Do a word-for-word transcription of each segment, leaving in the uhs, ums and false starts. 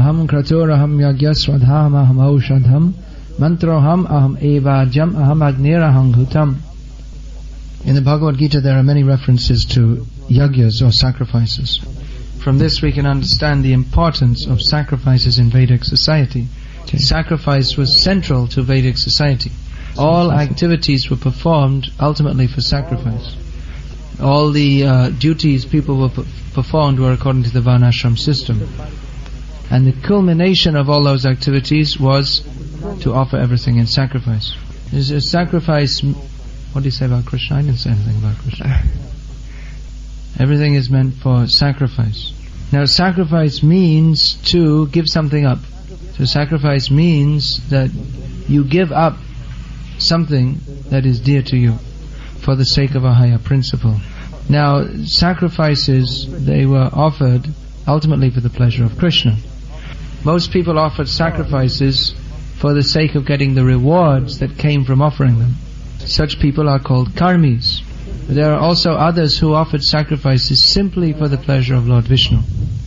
Aham kratoraham yagyaswadham aham aushadham mantroham aham evajam aham agniraham hutam. In the Bhagavad Gita there are many references to yagyas or sacrifices. From this we can understand the importance of sacrifices in Vedic society. Okay. Sacrifice was central to Vedic society. All activities were performed ultimately for sacrifice. All the uh, duties people were p- performed were according to the Varnashram system. And the culmination of all those activities was to offer everything in sacrifice. Is a sacrifice... What do you say about Krishna? I didn't say anything about Krishna. Everything is meant for sacrifice. Now sacrifice means to give something up. So sacrifice means that you give up something that is dear to you for the sake of a higher principle. Now sacrifices, they were offered ultimately for the pleasure of Krishna. Most people offered sacrifices for the sake of getting the rewards that came from offering them. Such people are called karmis. But there are also others who offered sacrifices simply for the pleasure of Lord Vishnu.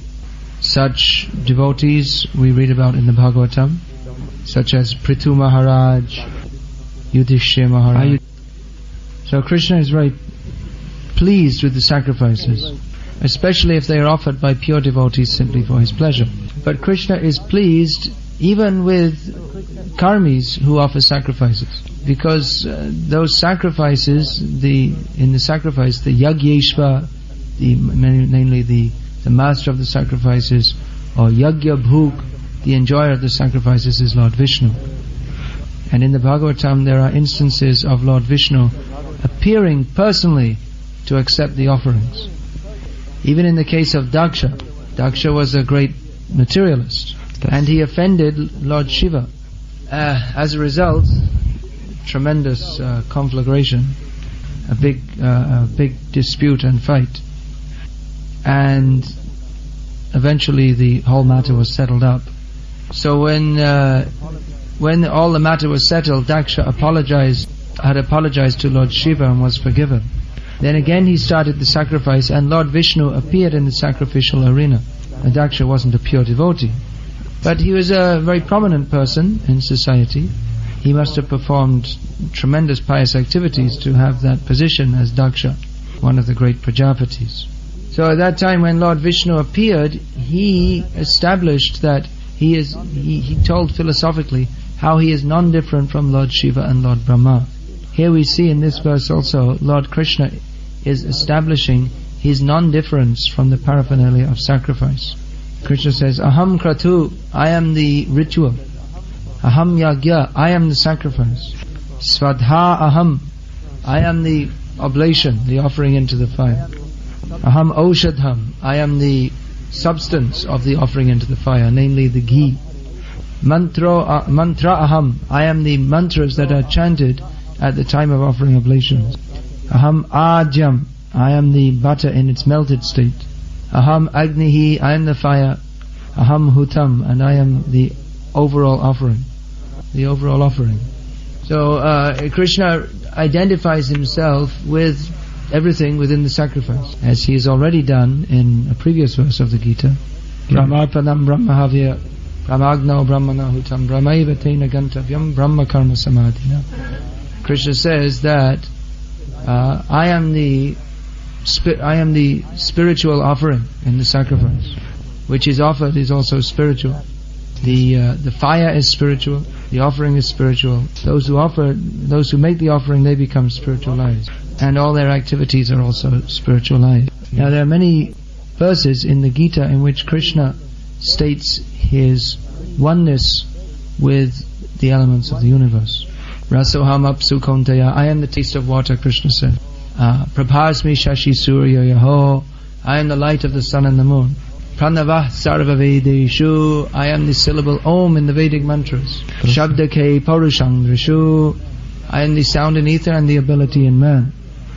Such devotees we read about in the Bhagavatam, such as Prithu Maharaj, Yudhishthira Maharaj. So Krishna is very pleased with the sacrifices, especially if they are offered by pure devotees simply for his pleasure. But Krishna is pleased even with karmis who offer sacrifices, because uh, those sacrifices, the in the sacrifice, the Yagyeshva, the, namely the, the master of the sacrifices, or Yagya Bhuk, the enjoyer of the sacrifices, is Lord Vishnu. And in the Bhagavatam there are instances of Lord Vishnu appearing personally to accept the offerings. Even in the case of Daksha, Daksha was a great materialist, and he offended Lord Shiva. Uh, as a result, tremendous uh, conflagration, a big, uh, a big dispute and fight, and eventually the whole matter was settled up. So when uh, when all the matter was settled, Daksha apologized, had apologized to Lord Shiva and was forgiven. Then again he started the sacrifice, and Lord Vishnu appeared in the sacrificial arena. And Daksha wasn't a pure devotee, but he was a very prominent person in society. He must have performed tremendous pious activities to have that position as Daksha, one of the great Prajapatis. So at that time when Lord Vishnu appeared, he established that he is, he, he told philosophically how he is non-different from Lord Shiva and Lord Brahma. Here we see in this verse also, Lord Krishna is establishing his non-difference from the paraphernalia of sacrifice. Krishna says, Aham kratu, I am the ritual. Aham yagya, I am the sacrifice. Svadha aham, I am the oblation, the offering into the fire. Aham oshadham, I am the substance of the offering into the fire, namely the ghee. Mantra, uh, mantra aham, I am the mantras that are chanted at the time of offering oblations. Aham ajam, I am the butter in its melted state. Aham agnihi, I am the fire. Aham hutam, and I am the overall offering. The overall offering. So uh, Krishna identifies himself with everything within the sacrifice, as he has already done in a previous verse of the Gita. Brahmarpanam brahmahavya brahmagno brahmana hutam brahmaiva tena gantavyam brahma karma samadhina. Krishna says that uh, I am the spi- I am the spiritual offering in the sacrifice, which is offered is also spiritual. The uh, the fire is spiritual, the offering is spiritual. Those who offer, those who make the offering, they become spiritualized, and all their activities are also spiritualized. Now there are many verses in the Gita in which Krishna states his oneness with the elements of the universe. Rasoham apsu konteya, I am the taste of water, Krishna said. Uh, Prabhasmi shashi surya yaho, I am the light of the sun and the moon. Pranavah sarva vedeshu, I am the syllable Om in the Vedic mantras. Shabdake parushang drishu, I am the sound in ether and the ability in man.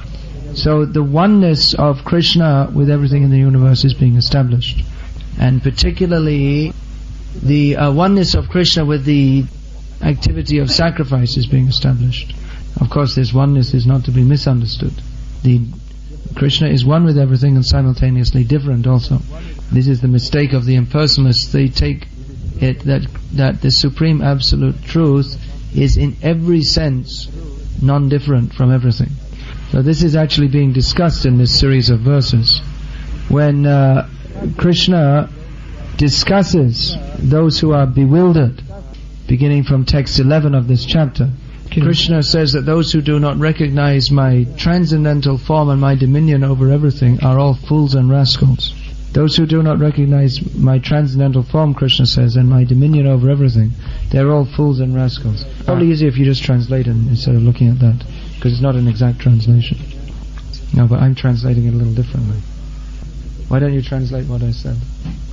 So the oneness of Krishna with everything in the universe is being established. And particularly the uh, oneness of Krishna with the activity of sacrifice is being established. Of course, this oneness is not to be misunderstood. The Krishna is one with everything and simultaneously different also. This is the mistake of the impersonalists. They take it that that the Supreme Absolute Truth is in every sense non-different from everything. So this is actually being discussed in this series of verses. When uh, Krishna discusses those who are bewildered, beginning from text eleven of this chapter, okay. Krishna says that those who do not recognize my transcendental form and my dominion over everything are all fools and rascals. Those who do not recognize my transcendental form, Krishna says, and my dominion over everything, they're all fools and rascals. Probably easier if you just translate it instead of looking at that, because it's not an exact translation. No, but I'm translating it a little differently. Why don't you translate what I said?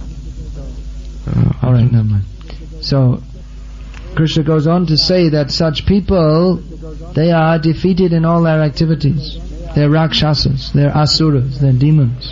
Uh, Alright, never mind. So, Krishna goes on to say that such people, they are defeated in all their activities. They're Rakshasas, they're Asuras, they're demons.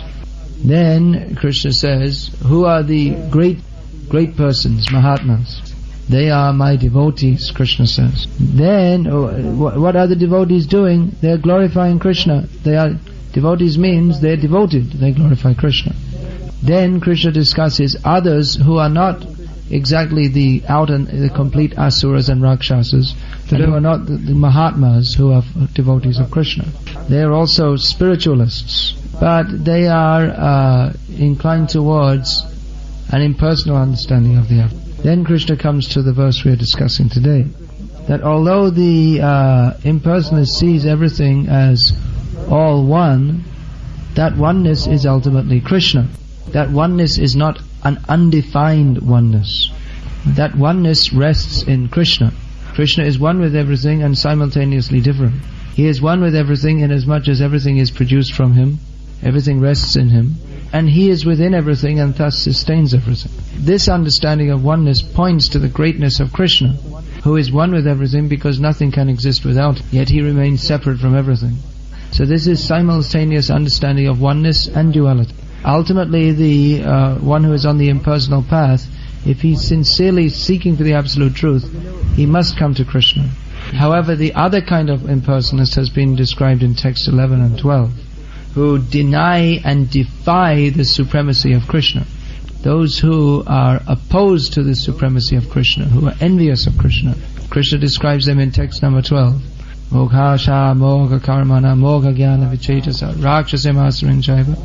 Then Krishna says, who are the great, great persons, Mahatmas? They are my devotees, Krishna says. Then, oh, what are the devotees doing? They're glorifying Krishna. They are, devotees means they're devoted, they glorify Krishna. Then Krishna discusses others who are not exactly the out and the complete Asuras and Rakshasas, but who are not the, the Mahatmas who are devotees of Krishna. They are also spiritualists, but they are uh, inclined towards an impersonal understanding of the Atma. Then Krishna comes to the verse we are discussing today, that although the uh, impersonalist sees everything as all one, that oneness is ultimately Krishna. That oneness is not an undefined oneness. That oneness rests in Krishna. Krishna is one with everything and simultaneously different. He is one with everything inasmuch as everything is produced from Him, everything rests in Him, and He is within everything and thus sustains everything. This understanding of oneness points to the greatness of Krishna, who is one with everything because nothing can exist without Him, yet He remains separate from everything. So this is simultaneous understanding of oneness and duality. Ultimately, the uh, one who is on the impersonal path, if he's sincerely seeking for the absolute truth, he must come to Krishna. However, the other kind of impersonalist has been described in text eleven and twelve, who deny and defy the supremacy of Krishna. Those who are opposed to the supremacy of Krishna, who are envious of Krishna. Krishna describes them in text number twelve. Mogha sha mogha karmana mogha jnana vichetasa rakshasam asurin chaiva.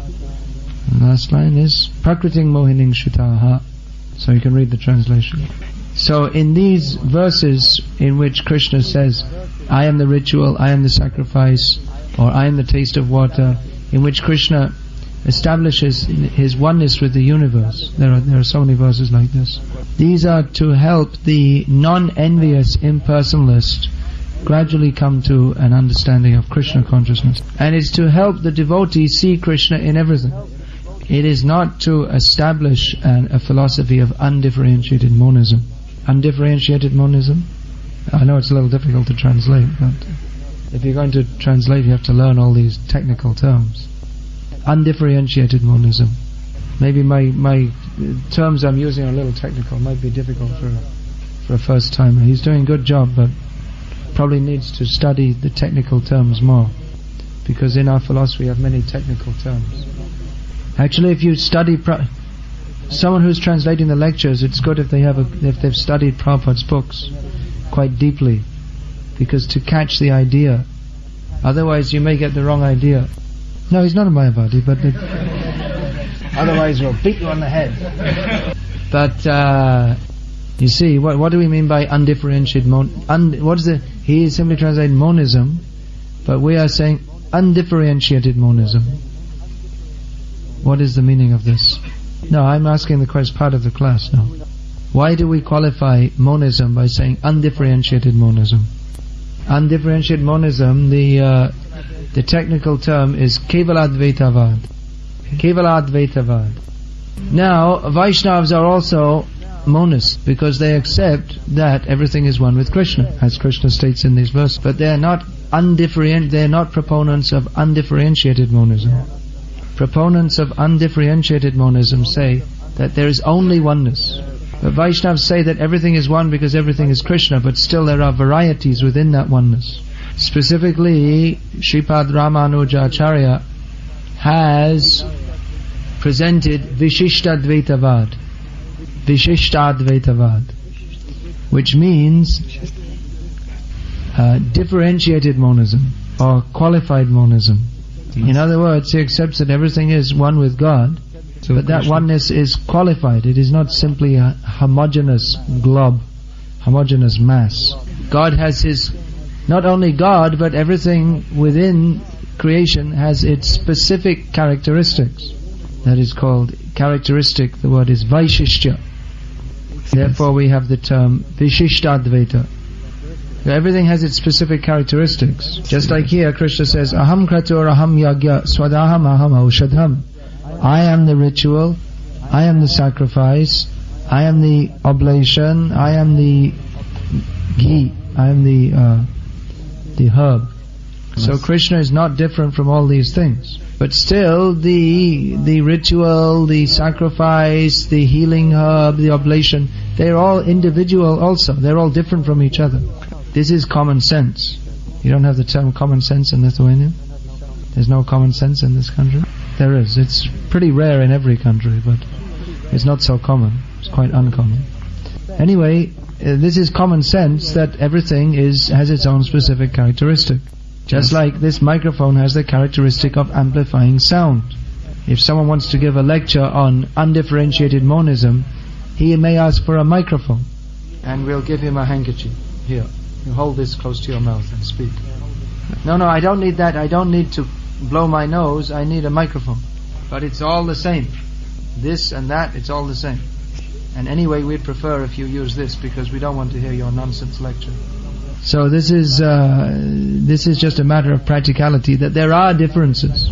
The last line is Prakriting Mohining Shutaha. So you can read the translation. So in these verses in which Krishna says, I am the ritual, I am the sacrifice, or I am the taste of water, in which Krishna establishes His oneness with the universe. There are, there are so many verses like this. These are to help the non-envious impersonalist gradually come to an understanding of Krishna consciousness. And it's to help the devotee see Krishna in everything. It is not to establish an, a philosophy of undifferentiated monism. Undifferentiated monism? I know it's a little difficult to translate, but if you're going to translate you have to learn all these technical terms. Undifferentiated monism. Maybe my, my terms I'm using are a little technical, might be difficult for, for a first timer. He's doing a good job, but probably needs to study the technical terms more, because in our philosophy we have many technical terms. Actually, if you study pra- someone who's translating the lectures, it's good if they have a, if they've studied Prabhupada's books quite deeply, because to catch the idea, otherwise you may get the wrong idea. No, he's not a Mayavadi, but it, otherwise we'll beat you on the head. But uh, you see, what what do we mean by undifferentiated mon? Un, what is it? He is simply translating monism, but we are saying undifferentiated monism. What is the meaning of this? No, I'm asking the question, part of the class now. Why do we qualify monism by saying undifferentiated monism? Undifferentiated monism, the uh, the technical term is Kevaladvaitavad. Kevaladvaitavad. Now, Vaishnavas are also monists because they accept that everything is one with Krishna, as Krishna states in these verses. But they are not undifferent. They are not proponents of undifferentiated monism. Proponents of undifferentiated monism say that there is only oneness. But Vaishnavas say that everything is one because everything is Krishna, but still there are varieties within that oneness. Specifically, Sripad Ramanuja Acharya has presented Vishishtadvaitavad. Vishishtadvaitavad, which means uh, differentiated monism or qualified monism. In other words, he accepts that everything is one with God, so but that oneness is qualified. It is not simply a homogeneous glob, homogeneous mass. God has his, not only God, but everything within creation has its specific characteristics. That is called characteristic. The word is Vaishishya. Therefore we have the term Vishishtadvaita. Everything has its specific characteristics. Just like here, Krishna says, Aham kratur aham yagya swadaham aham aushadham. I am the ritual, I am the sacrifice, I am the oblation, I am the ghee, I am the uh, the herb. So Krishna is not different from all these things. But still, the the ritual, the sacrifice, the healing herb, the oblation, they're all individual also. They're all different from each other. This is common sense. You don't have the term common sense in Lithuania? There's no common sense in this country? There is. It's pretty rare in every country, but it's not so common. It's quite uncommon. Anyway, uh, this is common sense that everything is has its own specific characteristic. Just like this microphone has the characteristic of amplifying sound. If someone wants to give a lecture on undifferentiated monism, he may ask for a microphone, and we'll give him a handkerchief. Here, you hold this close to your mouth and speak. No, no, I don't need that. I don't need to blow my nose. I need a microphone. But it's all the same. This and that, it's all the same. And anyway, we'd prefer if you use this, because we don't want to hear your nonsense lecture. So this is uh, this is just a matter of practicality, that there are differences.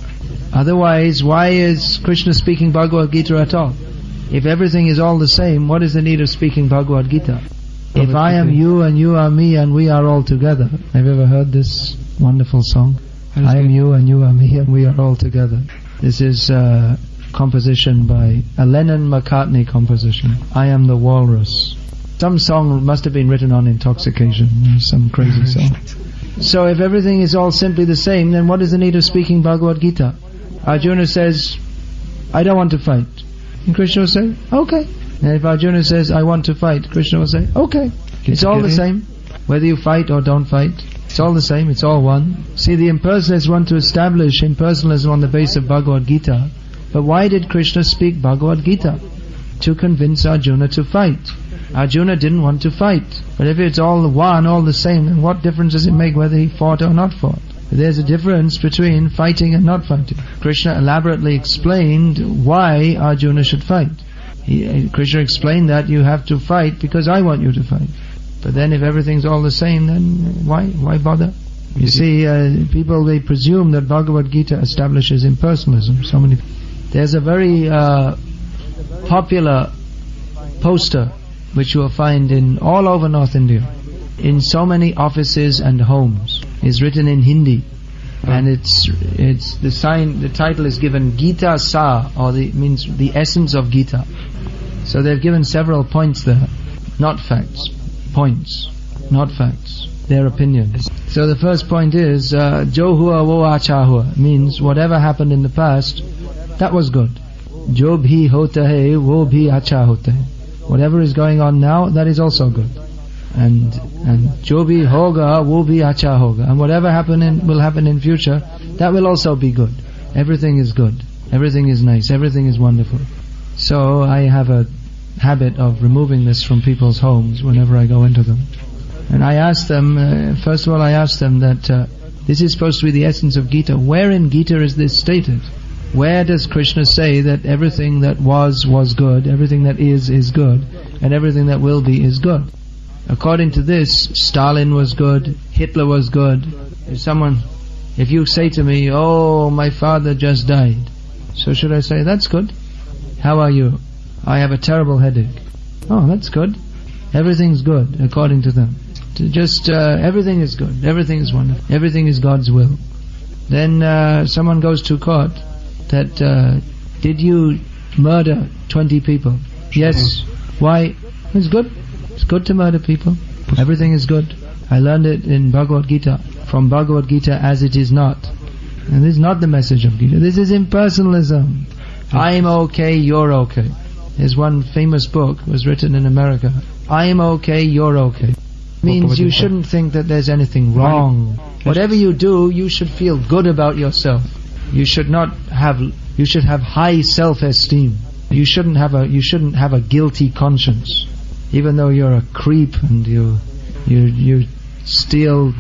Otherwise, why is Krishna speaking Bhagavad Gita at all? If everything is all the same, what is the need of speaking Bhagavad Gita? If I am you and you are me and we are all together. Have you ever heard this wonderful song? I am you and you are me and we are all together. This is a composition by a Lennon-McCartney composition. I am the walrus. Some song must have been written on intoxication, some crazy song. So if everything is all simply the same, then what is the need of speaking Bhagavad Gita? Arjuna says, I don't want to fight. And Krishna will say, okay. And if Arjuna says, I want to fight, Krishna will say, okay. It's all the same. Whether you fight or don't fight, it's all the same, it's all one. See, the impersonalists want to establish impersonalism on the basis of Bhagavad Gita. But why did Krishna speak Bhagavad Gita? To convince Arjuna to fight. Arjuna didn't want to fight. But if it's all one, all the same, then what difference does it make whether he fought or not fought? There's a difference between fighting and not fighting. Krishna elaborately explained why Arjuna should fight. He, Krishna explained that you have to fight because I want you to fight. But then if everything's all the same, then why why bother? You see, uh, people, they presume that Bhagavad Gita establishes impersonalism. So many. There's a very uh, popular poster which you will find in all over North India, in so many offices and homes. It's written in Hindi, and it's it's the sign. The title is given Gita Sa, or the means the essence of Gita. So they've given several points there, not facts, points, not facts, their opinions. So the first point is uh, Jo hua wo acha hua, means whatever happened in the past, that was good. Jo bhi hota hai wo bhi acha hota hai. Whatever is going on now, that is also good. And and jo bhi hoga wo bhi acha hoga. And whatever happen in, will happen in future, that will also be good. Everything is good. Everything is nice. Everything is wonderful. So I have a habit of removing this from people's homes whenever I go into them. And I ask them, uh, first of all I ask them that uh, this is supposed to be the essence of Gita. Where in Gita is this stated? Where does Krishna say that everything that was, was good, everything that is, is good, and everything that will be is good? According to this, Stalin was good, Hitler was good. If someone, if you say to me, oh, my father just died, so should I say, that's good? How are you? I have a terrible headache. Oh, that's good. Everything's good, according to them. To just, uh, everything is good, everything is wonderful, everything is God's will. Then uh, someone goes to court, that uh, did you murder twenty people? Yes. Why? It's good. It's good to murder people. Everything is good. I learned it in Bhagavad Gita, from Bhagavad Gita as it is not. And this is not the message of Gita. This is impersonalism. I'm okay, you're okay. There's one famous book was written in America. I'm okay, you're okay. Means you shouldn't think that there's anything wrong. Whatever you do, you should feel good about yourself. You should not have. You should have high self-esteem. You shouldn't have a. You shouldn't have a guilty conscience, even though you're a creep and you, you, you steal.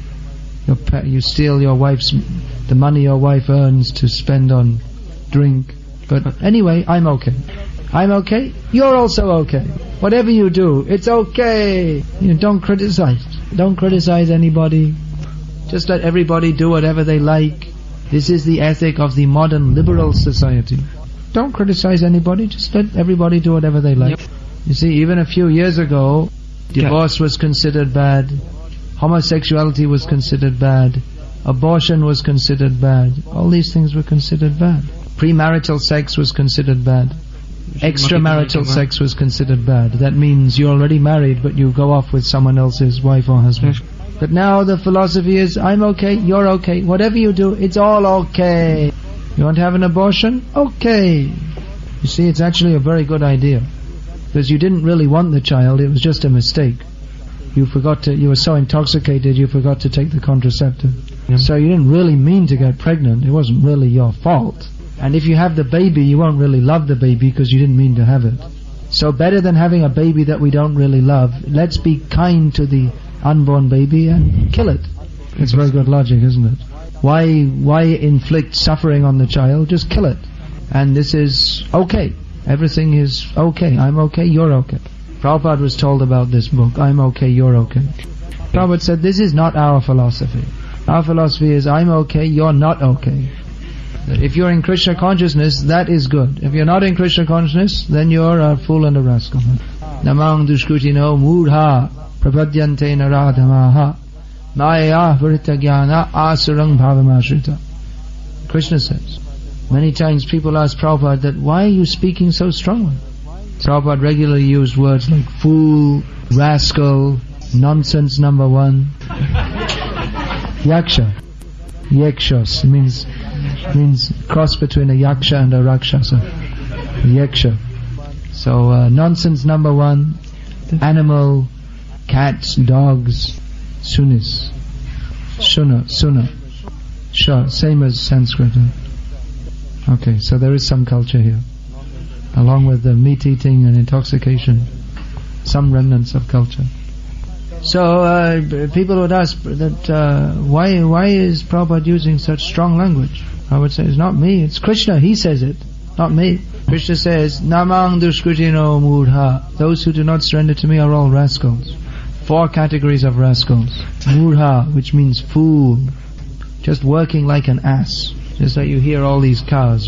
Your, you steal your wife's the money your wife earns to spend on drink. But anyway, I'm okay. I'm okay. You're also okay. Whatever you do, it's okay. You know, don't criticize. Don't criticize anybody. Just let everybody do whatever they like. This is the ethic of the modern liberal society. Don't criticize anybody. Just let everybody do whatever they like. Yep. You see, even a few years ago, divorce was considered bad. Homosexuality was considered bad. Abortion was considered bad. All these things were considered bad. Premarital sex was considered bad. Extramarital sex was considered bad. That means you're already married, but you go off with someone else's wife or husband. But now the philosophy is, I'm okay, you're okay. Whatever you do, it's all okay. You want to have an abortion? Okay. You see, it's actually a very good idea. Because you didn't really want the child, it was just a mistake. You forgot to, you were so intoxicated, you forgot to take the contraceptive. Yeah. So you didn't really mean to get pregnant, it wasn't really your fault. And if you have the baby, you won't really love the baby because you didn't mean to have it. So better than having a baby that we don't really love, let's be kind to the unborn baby and kill it. It's very good logic, isn't it? Why, why inflict suffering on the child? Just kill it. And this is okay. Everything is okay. I'm okay, you're okay. Prabhupada was told about this book, I'm okay, you're okay. Prabhupada said, this is not our philosophy. Our philosophy is, I'm okay, you're not okay. If you're in Krishna consciousness, that is good. If you're not in Krishna consciousness, then you're a fool and a rascal. Namang dushkutino mudha prapadyante naradhamaha maya varitagyana asarang bhavamashrita. Krishna says, many times people ask Prabhupada that, why are you speaking so strongly? Prabhupada regularly used words like fool, rascal, nonsense number one. Yaksha. Yakshas means means cross between a yaksha and a rakshasa. Yaksha. So uh, nonsense number one, animal, cats, dogs, sunis, shuna, suna, sha, same as Sanskrit. Okay, so there is some culture here, along with the meat eating and intoxication, some remnants of culture. So uh, people would ask that uh, why why is Prabhupada using such strong language? I would say it's not me, it's Krishna, he says it, not me. Krishna says, Namang dushkritino mudha. Those who do not surrender to me are all rascals. Four categories of rascals. Mudha, which means fool, just working like an ass. Just like you hear all these cars,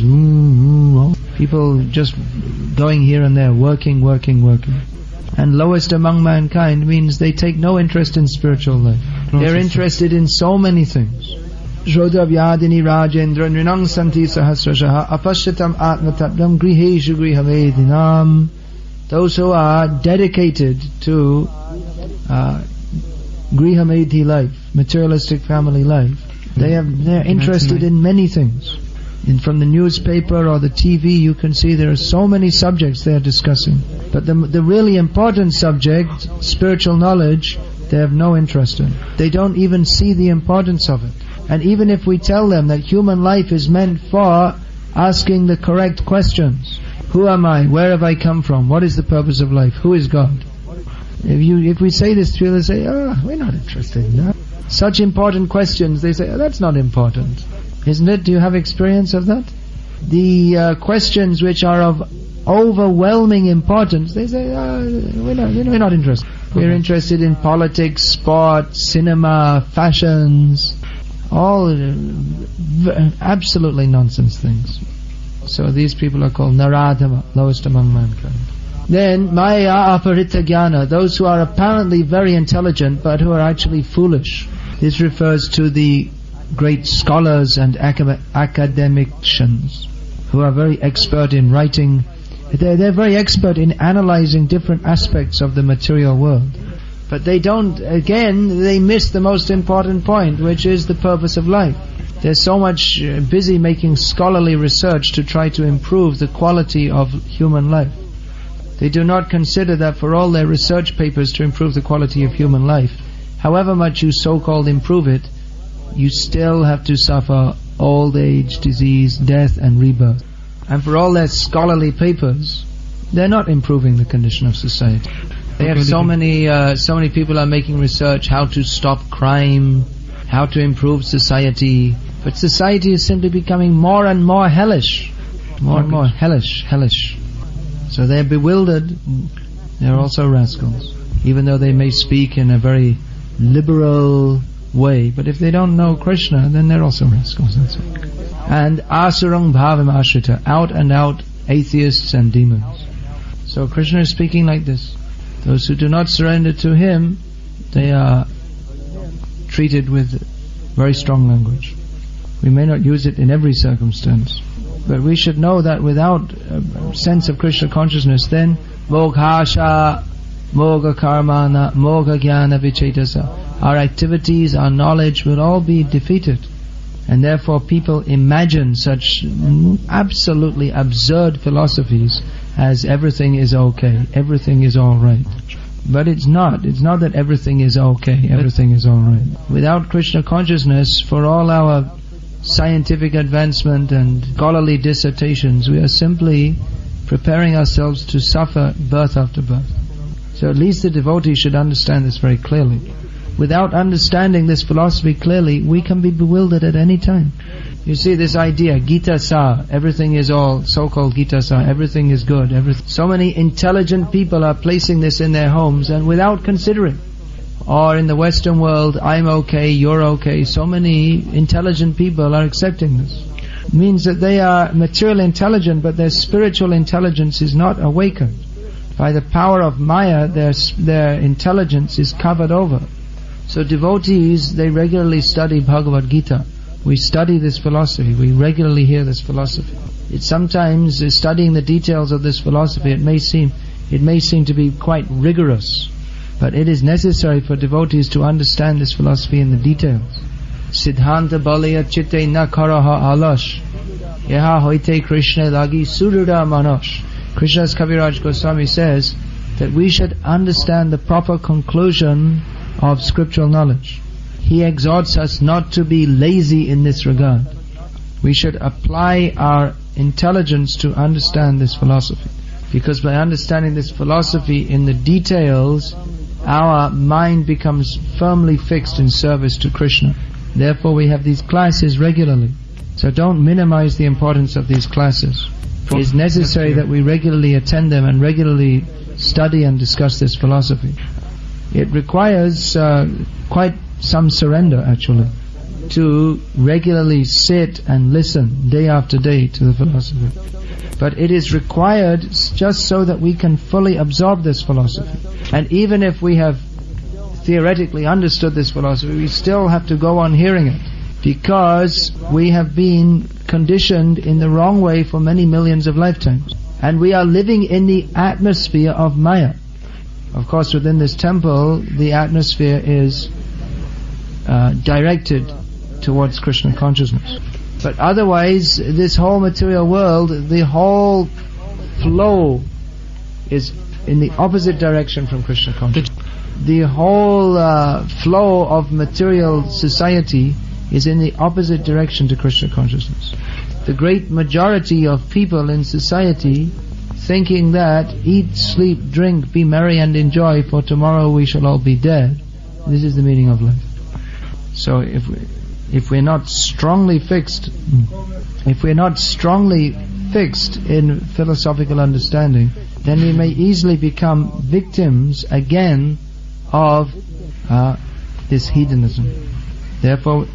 people just going here and there, working, working, working. And lowest among mankind means they take no interest in spiritual life. They're interested in so many things. Shrodavyadini Rajendra Nrinang Santi Sahasrashaha Apashyatam Atmatabdam Griheshu Grihamedinam. Those who are dedicated to uh, Grihamedhi life, materialistic family life, they have, they're interested in many things. And from the newspaper or the T V, you can see there are so many subjects they are discussing. But the, the really important subject, spiritual knowledge, they have no interest in. They don't even see the importance of it. And even if we tell them that human life is meant for asking the correct questions, who am I? Where have I come from? What is the purpose of life? Who is God? If you, if we say this to people, they say, oh, we're not interested in that. Such important questions, they say, oh, that's not important. Isn't it? Do you have experience of that? The uh, questions which are of overwhelming importance, they say, oh, we're not, you know, we're not interested. We're interested in politics, sport, cinema, fashions, all uh, v- absolutely nonsense things. So these people are called Naradhama, lowest among mankind. Then Maya Aparita Jnana, those who are apparently very intelligent but who are actually foolish. This refers to the great scholars and acad- academicians who are very expert in writing. They're, they're very expert in analyzing different aspects of the material world. But they don't, again, they miss the most important point, which is the purpose of life. They're so much busy making scholarly research to try to improve the quality of human life. They do not consider that for all their research papers to improve the quality of human life, however much you so-called improve it, you still have to suffer old age, disease, death and rebirth. And for all their scholarly papers, they're not improving the condition of society. They have so many, uh, so many people are making research how to stop crime, how to improve society, but society is simply becoming more and more hellish. More and more hellish, hellish. So they're bewildered. They're also rascals, even though they may speak in a very liberal way. But if they don't know Krishna, then they're also rascals. That's all. And asarang bhavam ashrita, out and out atheists and demons. So Krishna is speaking like this. Those who do not surrender to Him, they are treated with very strong language. We may not use it in every circumstance, but we should know that without a sense of Krishna consciousness, then moghasha, moga karmana, moga jnana vichetasa, our activities, our knowledge will all be defeated. And therefore people imagine such absolutely absurd philosophies as everything is okay, everything is alright. But it's not. It's not that everything is okay, everything is alright. Without Krishna consciousness, for all our scientific advancement and scholarly dissertations, we are simply preparing ourselves to suffer birth after birth. So at least the devotee should understand this very clearly. Without understanding this philosophy clearly, we can be bewildered at any time. You see this idea, Gita Sa, everything is all, so-called Gita Sa, everything is good. Everything. So many intelligent people are placing this in their homes and without considering. Or in the Western world, I'm okay, you're okay. So many intelligent people are accepting this. It means that they are material intelligent, but their spiritual intelligence is not awakened. By the power of Maya, their, their intelligence is covered over. So devotees, they regularly study Bhagavad Gita. We study this philosophy. We regularly hear this philosophy. It sometimes, uh, studying the details of this philosophy, it may seem, it may seem to be quite rigorous, but it is necessary for devotees to understand this philosophy in the details. Siddhanta balaya chitte na karaha alash, yaha hoite Krishna lagi surura manosh. Krishna's Kaviraj Goswami says that we should understand the proper conclusion of scriptural knowledge. He exhorts us not to be lazy in this regard. We should apply our intelligence to understand this philosophy. Because by understanding this philosophy in the details, our mind becomes firmly fixed in service to Krishna. Therefore we have these classes regularly. So don't minimize the importance of these classes. It is necessary that we regularly attend them and regularly study and discuss this philosophy. It requires uh, quite some surrender actually, to regularly sit and listen day after day to the philosophy. But it is required just so that we can fully absorb this philosophy. And even if we have theoretically understood this philosophy, we still have to go on hearing it, because we have been conditioned in the wrong way for many millions of lifetimes. And we are living in the atmosphere of Maya. Of course, within this temple, the atmosphere is uh, directed towards Krishna consciousness. But otherwise, this whole material world, the whole flow is in the opposite direction from Krishna consciousness. The whole uh, flow of material society is in the opposite direction to Krishna consciousness. The great majority of people in society thinking that eat, sleep, drink, be merry and enjoy, for tomorrow we shall all be dead. This is the meaning of life. So if we, if we're not strongly fixed, if we're not strongly fixed in philosophical understanding, then we may easily become victims again of uh, this hedonism. Therefore,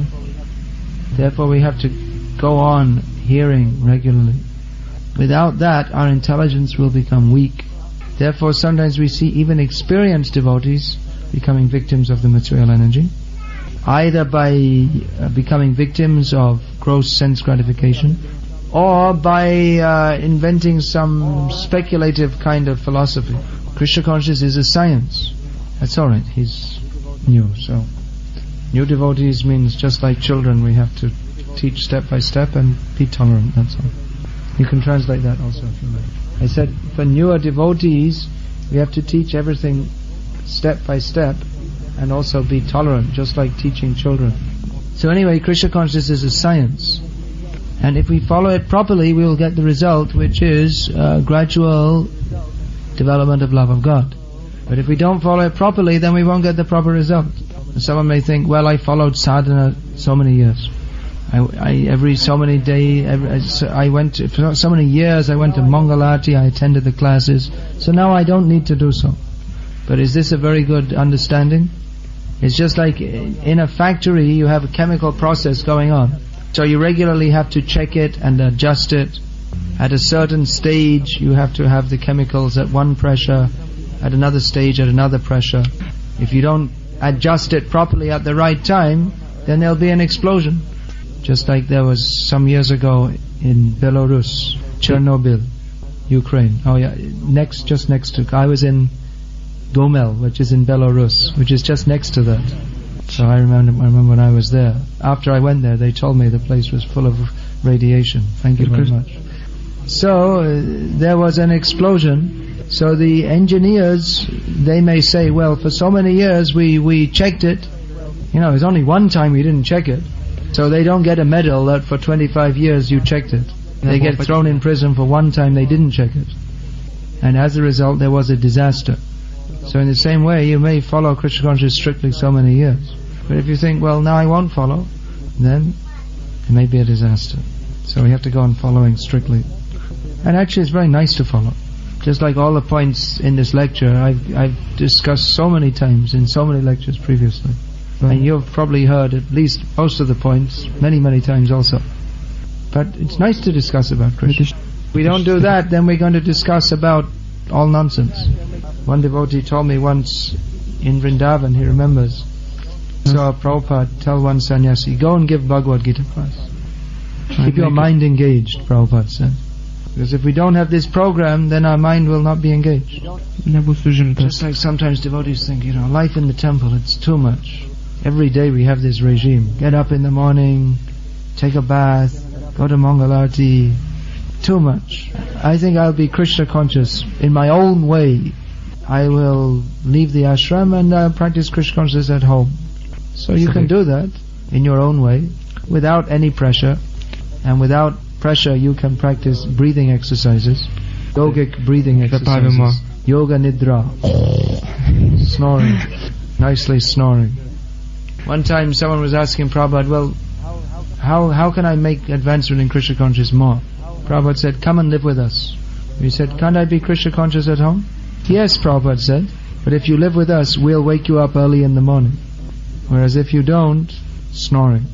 therefore we have to go on hearing regularly. Without that, our intelligence will become weak. Therefore, sometimes we see even experienced devotees becoming victims of the material energy, either by uh, becoming victims of gross sense gratification, or by uh, inventing some speculative kind of philosophy. Krishna consciousness is a science. That's alright, he's new. So, new devotees means just like children, we have to teach step by step and be tolerant, that's all. You can translate that also if you like. I said for newer devotees we have to teach everything step by step and also be tolerant, just like teaching children. So anyway, Krishna consciousness is a science, and if we follow it properly we will get the result, which is uh, gradual development of love of God. But if we don't follow it properly, then we won't get the proper result. Someone may think, well, I followed sadhana so many years. I, I every so many days, I went to, for so many years. I went to Mangalarti. I attended the classes. So now I don't need to do so. But is this a very good understanding? It's just like in a factory, you have a chemical process going on. So you regularly have to check it and adjust it. At a certain stage, you have to have the chemicals at one pressure. At another stage, at another pressure. If you don't adjust it properly at the right time, then there'll be an explosion. Just like there was some years ago in Belarus, Chernobyl, Ukraine. Oh yeah, next, just next to, I was in Gomel, which is in Belarus, which is just next to that. So I remember, I remember when I was there. After I went there, they told me the place was full of radiation. Thank you very much. So uh, there was an explosion. So the engineers, they may say, well, for so many years we, we checked it. You know, it's only one time we didn't check it. So they don't get a medal that for twenty-five years you checked it. They get thrown in prison for one time they didn't check it. And as a result there was a disaster. So in the same way, you may follow Krishna consciousness strictly so many years. But if you think, well, now I won't follow, then it may be a disaster. So we have to go on following strictly. And actually it's very nice to follow. Just like all the points in this lecture, I've, I've discussed so many times in so many lectures previously. Right. And you've probably heard at least most of the points many, many times also. But it's nice to discuss about Krishna. If we don't do that, then we're going to discuss about all nonsense. One devotee told me once in Vrindavan, he remembers, saw Prabhupada tell one sannyasi, go and give Bhagavad Gita class. Keep your mind engaged, Prabhupada said. Because if we don't have this program, then our mind will not be engaged. Just like sometimes devotees think, you know, life in the temple, it's too much. Every day we have this regime. Get up in the morning, take a bath, go to Mangalarti. Too much. I think I'll be Krishna conscious in my own way. I will leave the ashram and uh, practice Krishna consciousness at home. So you can do that in your own way, without any pressure, and without pressure you can practice breathing exercises, yogic breathing exercises, yoga nidra, snoring, nicely snoring. One time someone was asking Prabhupada, well, how how can I make advancement in Krishna consciousness more? Prabhupada said, come and live with us. He said, can't I be Krishna conscious at home? Yes, Prabhupada said, but if you live with us, we'll wake you up early in the morning. Whereas if you don't, snoring.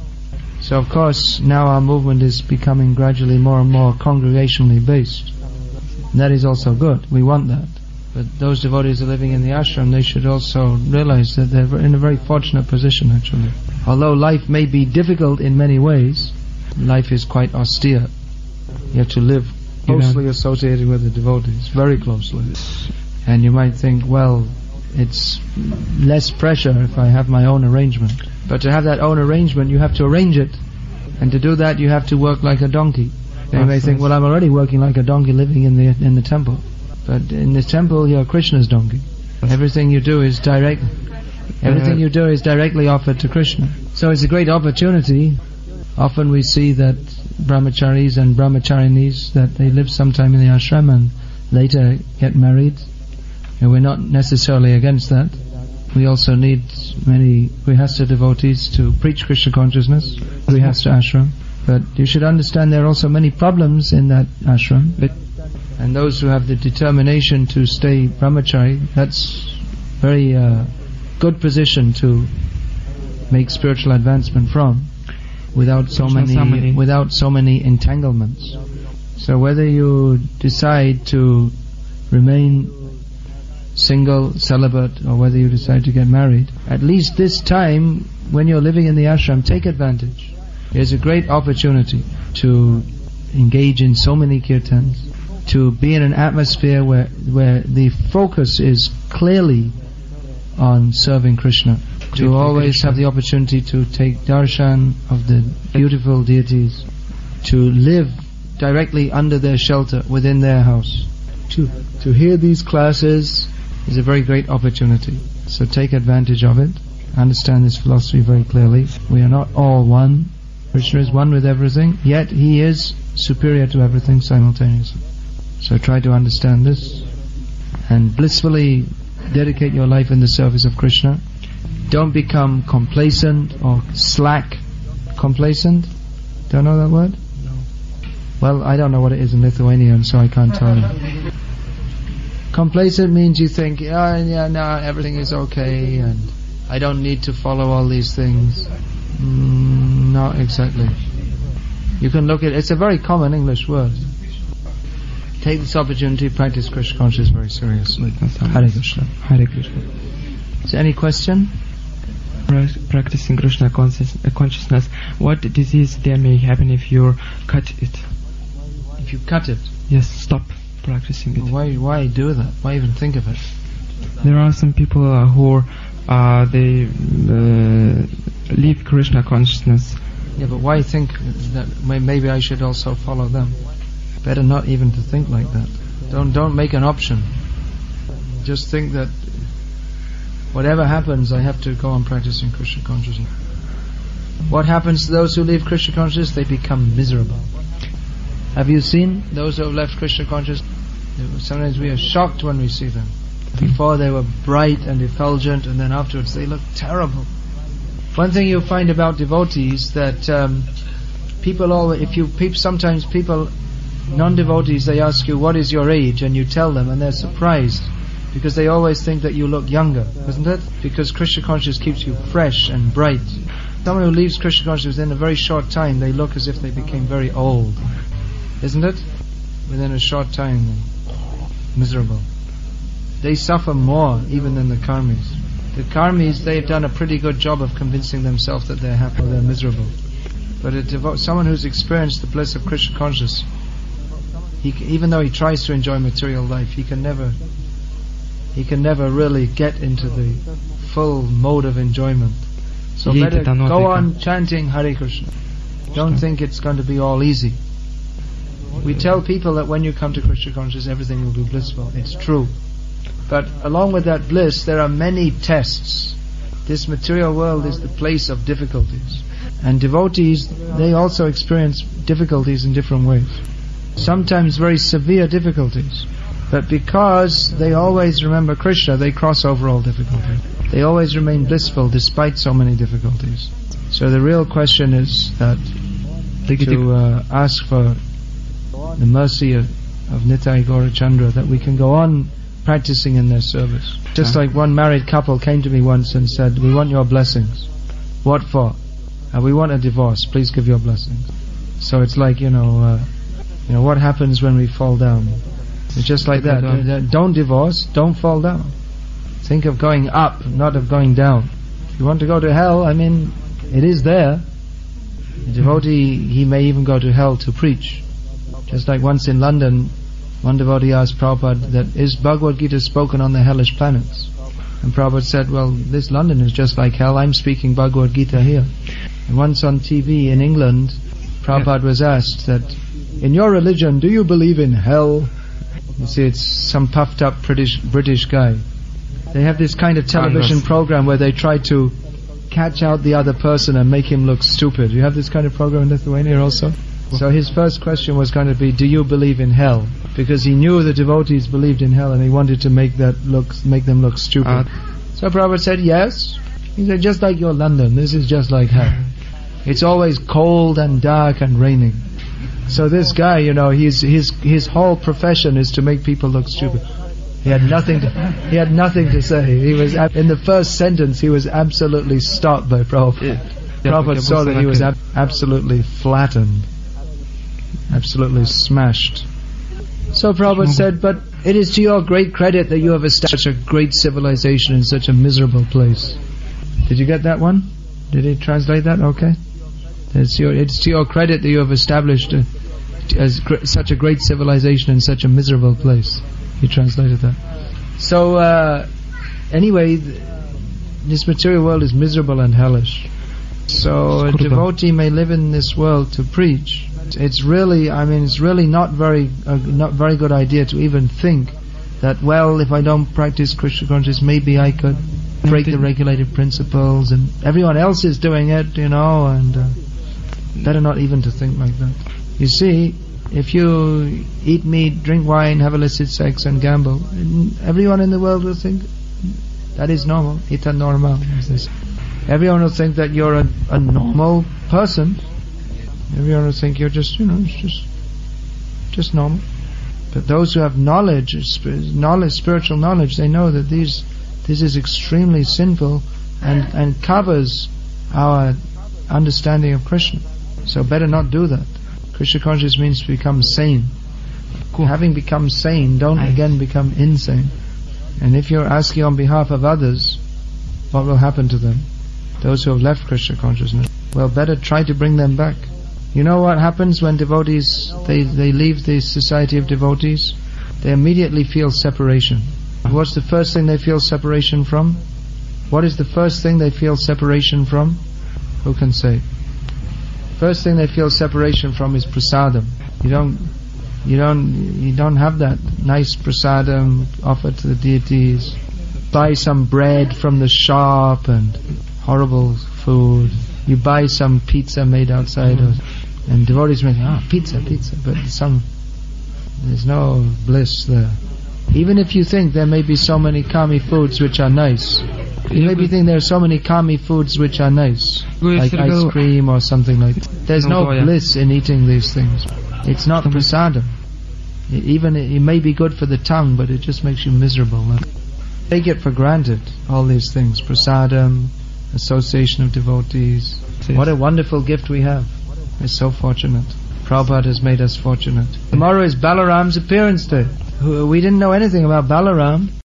So of course, now our movement is becoming gradually more and more congregationally based. And that is also good. We want that. But those devotees who are living in the ashram, they should also realize that they're in a very fortunate position actually. Although life may be difficult in many ways, life is quite austere. You have to live closely associated with the devotees, very closely. And you might think, well, it's less pressure if I have my own arrangement. But to have that own arrangement, you have to arrange it. And to do that, you have to work like a donkey. They may think, well, I'm already working like a donkey living in the in the temple. But in the temple, you're Krishna's donkey. Everything you do is direct. Everything you do is directly offered to Krishna. So it's a great opportunity. Often we see that brahmacharis and brahmacharinis, that they live sometime in the ashram and later get married. And we're not necessarily against that. We also need many Grihastha devotees to preach Krishna consciousness, Grihastha ashram. But you should understand there are also many problems in that ashram. And those who have the determination to stay brahmachari, that's very uh, good position to make spiritual advancement from, without so many without so many entanglements. So whether you decide to remain single, celibate, or whether you decide to get married, at least this time when you're living in the ashram, take advantage. There's a great opportunity to engage in so many kirtans, to be in an atmosphere where where the focus is clearly on serving Krishna, to always have the opportunity to take darshan of the beautiful deities, to live directly under their shelter, within their house. To, to hear these classes is a very great opportunity. So take advantage of it. Understand this philosophy very clearly. We are not all one. Krishna is one with everything, yet He is superior to everything simultaneously. So try to understand this and blissfully dedicate your life in the service of Krishna. Don't become complacent or slack. Complacent? Don't know that word? No. Well, I don't know what it is in Lithuanian, so I can't tell you. Complacent means you think, oh, yeah, no, everything is okay, and I don't need to follow all these things. Mm, not exactly. You can look at it's a very common English word. Take this opportunity to practice Krishna consciousness very seriously. Hare Krishna. Hare Krishna. Is there any question? Practicing Krishna consciousness, what disease there may happen if you cut it? If you cut it? Yes, stop practicing it. Why why do that? Why even think of it? There are some people uh, who uh, they uh, leave Krishna consciousness. Yeah, but why think that maybe I should also follow them? Better not even to think like that. Don't don't make an option. Just think that whatever happens, I have to go on practicing Krishna consciousness. What happens to those who leave Krishna consciousness? They become miserable. Have you seen those who have left Krishna consciousness? Sometimes we are shocked when we see them. Before they were bright and effulgent, and then afterwards they look terrible. One thing you'll find about devotees that um, people always, if you peep, sometimes people, non-devotees, they ask you, what is your age? And you tell them, and they're surprised. Because they always think that you look younger, isn't it? Because Krishna consciousness keeps you fresh and bright. Someone who leaves Krishna consciousness in a very short time, they look as if they became very old. Isn't it? Within a short time, miserable. They suffer more even than the karmis. The karmis, they've done a pretty good job of convincing themselves that they're happy or they're miserable. But a devo- someone who's experienced the bliss of Krishna consciousness, he, even though he tries to enjoy material life, he can never he can never really get into the full mode of enjoyment. So better go on chanting Hare Krishna. Don't think it's going to be all easy. We tell people that when you come to Krishna consciousness, everything will be blissful. It's true. But along with that bliss, there are many tests. This material world is the place of difficulties. And devotees, they also experience difficulties in different ways. Sometimes very severe difficulties. But because they always remember Krishna, they cross over all difficulties. They always remain blissful despite so many difficulties. So the real question is that to uh, ask for the mercy of, of Nitai Gaurachandra, that we can go on practicing in their service. Just like one married couple came to me once and said, we want your blessings. What for? Uh, we want a divorce. Please give your blessings. So it's like, you know, uh, you know, what happens when we fall down? It's just like that. Uh, don't divorce, don't fall down. Think of going up, not of going down. If you want to go to hell, I mean, it is there. A devotee, he may even go to hell to preach. Just like once in London, one devotee asked Prabhupada that, is Bhagavad Gita spoken on the hellish planets? And Prabhupada said, well, this London is just like hell, I'm speaking Bhagavad Gita here. And once on T V in England, Prabhupada was asked that, in your religion, do you believe in hell? You see, it's some puffed up British British guy. They have this kind of television program where they try to catch out the other person and make him look stupid. You have this kind of program in Lithuania also? So his first question was going to be, do you believe in hell? Because he knew the devotees believed in hell and he wanted to make that look, make them look stupid. Uh, so Prabhupada said, yes. He said, just like your London, this is just like hell. It's always cold and dark and raining. So this guy, you know, his his his whole profession is to make people look stupid. He had nothing to, he had nothing to say. He was in the first sentence he was absolutely stopped by Prabhupada. Prabhupada saw that he was ab- absolutely flattened, absolutely smashed. So Prabhupada said, but it is to your great credit that you have established such a great civilization in such a miserable place. Did you get that one? Did he translate that? Okay. It's, your, it's to your credit that you have established a, as gr- such a great civilization in such a miserable place. He translated that. So, uh, anyway, th- this material world is miserable and hellish. So a devotee may live in this world to preach, It's really, I mean, it's really not very, uh, not very good idea to even think that, well, if I don't practice Krishna consciousness, maybe I could break the regulated principles, and everyone else is doing it, you know, and uh, better not even to think like that. You see, if you eat meat, drink wine, have illicit sex, and gamble, everyone in the world will think that is normal. Ita normal. Everyone will think that you're a, a normal person. Everyone will think you're just, you know, it's just, just normal. But those who have knowledge, knowledge, spiritual knowledge, they know that these, this is extremely sinful, and and covers our understanding of Krishna. So better not do that. Krishna consciousness means to become sane. Having become sane, don't again become insane. And if you're asking on behalf of others, what will happen to them? Those who have left Krishna consciousness, well, better try to bring them back. You know what happens when devotees, they, they leave the society of devotees? They immediately feel separation. What's the first thing they feel separation from? What is the first thing they feel separation from? Who can say? First thing they feel separation from is prasadam. You don't, you don't, you don't have that nice prasadam offered to the deities. Buy some bread from the shop and horrible food. You buy some pizza made outside, or, and devotees may say, "Ah, oh, pizza, pizza," but some, there's no bliss there. Even if you think there may be so many kami foods which are nice, you maybe think there are so many kami foods which are nice, like ice cream or something like that. There's no bliss in eating these things. It's not prasadam. Even it may be good for the tongue, but it just makes you miserable. Take it for granted, all these things. Prasadam, association of devotees. What a wonderful gift we have. We're so fortunate. Prabhupada has made us fortunate. Tomorrow is Balaram's appearance day. We didn't know anything about Balaram.